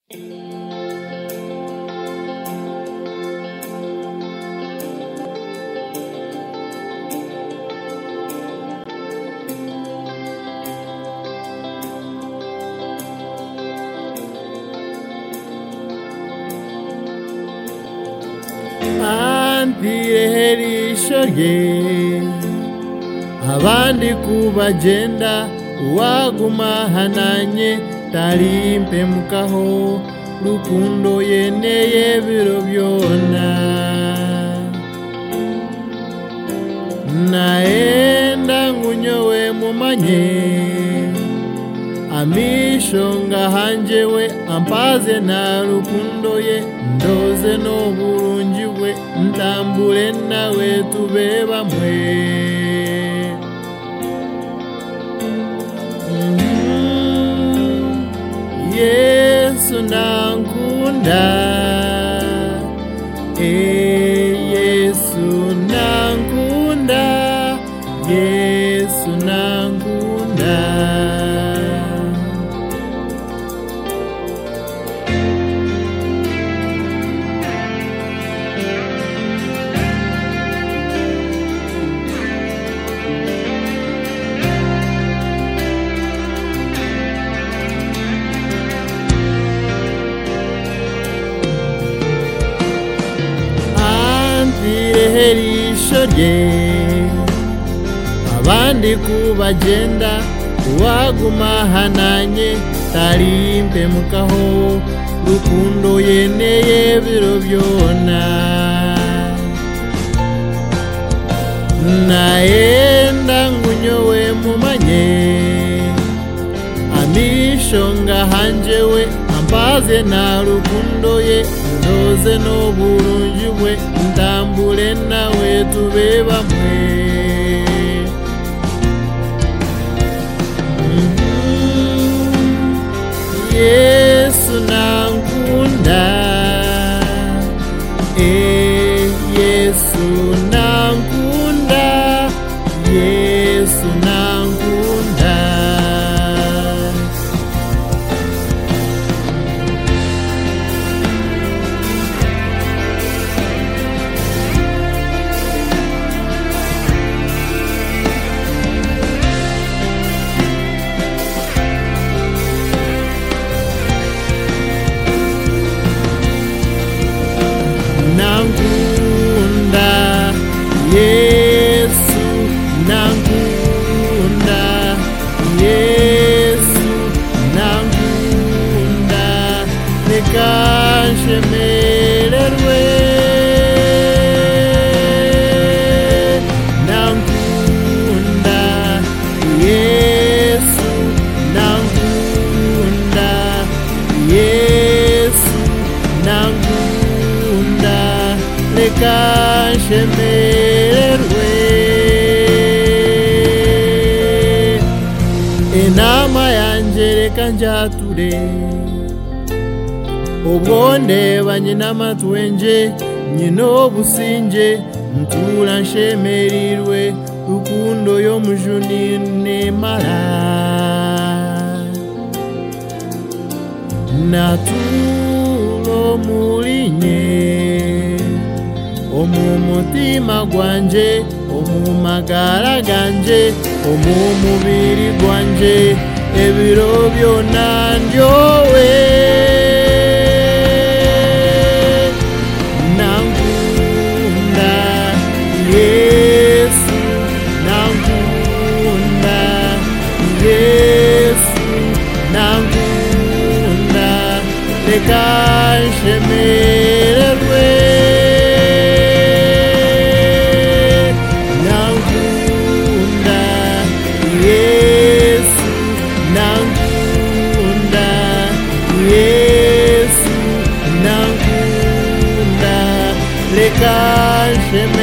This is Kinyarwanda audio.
Antiherisho rye abandi kubagenda uwaguma hananye tarimpe mukaho rukundo yeneye biro byona naenda ngunyowe mumanye amisho ngahanjewe ampaze na rukundo ye ndoze no burunjiwe ntambule nawe tube bamwe Yesu nankunda Yesu nankunda Yesu nankunda Antiherisho rye abandi kubagenda uwaguma hananye tarimpe mukaho rukundo yeneye biro byona naenda ngunyowe mumanye amisho ngahanjewe ampaze na rukundo ye ndoze no burunjiwe ntambule nawe tube bamwe Yesu nankunda Yesu nankunda Yesu nankunda nankunda Yesu nankunda Yesu nankunda nekanshemererwe nankunda Yesu nankunda Yesu nankunda nekanshemererwe inama yanje reka njature ubwo ndebanye n'amatwenje nyino businje ntura nshemerirwe rukundo yo mujuni nemara naturo mulinye omumutima gwanje omumagara ganje omumubiri gwanje ebiro byona ndyowe nankunda Yesu nankunda Yesu nankunda nekanshemererwe Yesu nankunda leka